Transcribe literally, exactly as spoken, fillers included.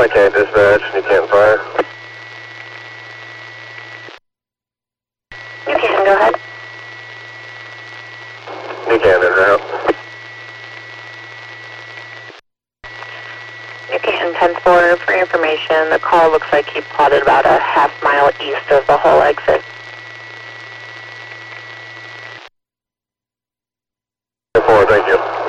I can't dispatch. You can't fire. You can, go ahead. You can, in route. You can, ten four, for your information, the call looks like he plotted about a half mile east of the whole exit. ten four, thank you.